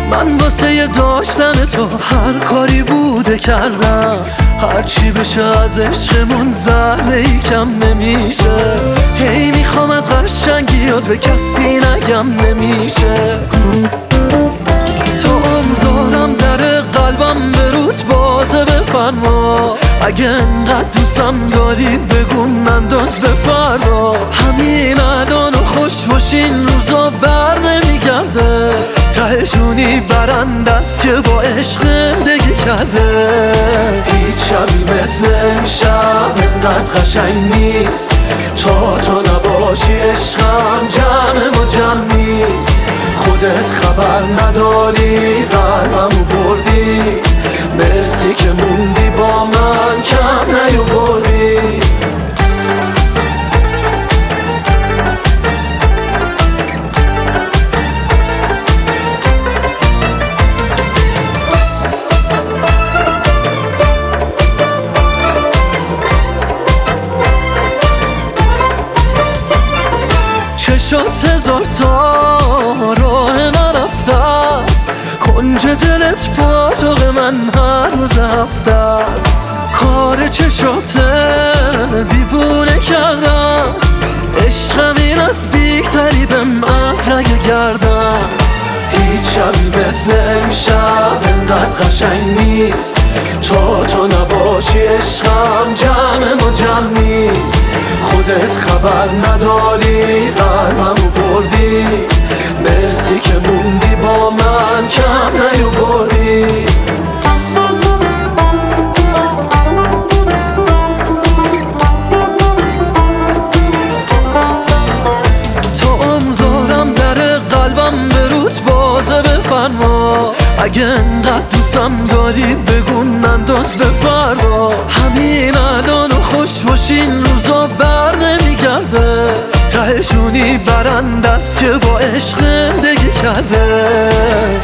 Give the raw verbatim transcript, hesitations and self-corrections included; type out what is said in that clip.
من واسه داشتن تو هر کاری بوده کردم، هرچی بشه از عشقمون زهره ای کم نمیشه. هی میخوام از قشنگیات به کسی نگم نمیشه. تو امزارم در قلبم به روز بازه بفرما، اگه انقدر دوستم داری بگو ننداز به فردا. همین الان و خوش باشین روزا بر نمیگرده، تهشونی برند است که با عشق زندگی کرده. هیچ شبی مثل امشب انقدر قشنگ نیست، تا تو نباشی عشقم جمع ما جمع نیست. خودت خبر نداری قلبمو بردی، مرسی که موندی با من کم نیاوردی. چشات هزار تا راه نرفته است، کنج دلت پاتوق من هر روز هفته است. کار چشات دیوونه کردم، عشقمی نزدیکتری بهم از رگ گردم. هیچ شبی مثل امشب انقدر قشنگ نیست، تا تو نباشی عشقم جمع ما جمع نیست. خودت خبر نداری قلبمو بردی، مرسی که موندی با من کم نیاوردی. تو امزارم در قلبم به روز بازه بفرما، اگه انقدر دوستم داری بگو ننداز به فردا. همین الان و خوش باشین روزا بر نمیگرده، تهشونی برند است که با عشق زندگی کرده.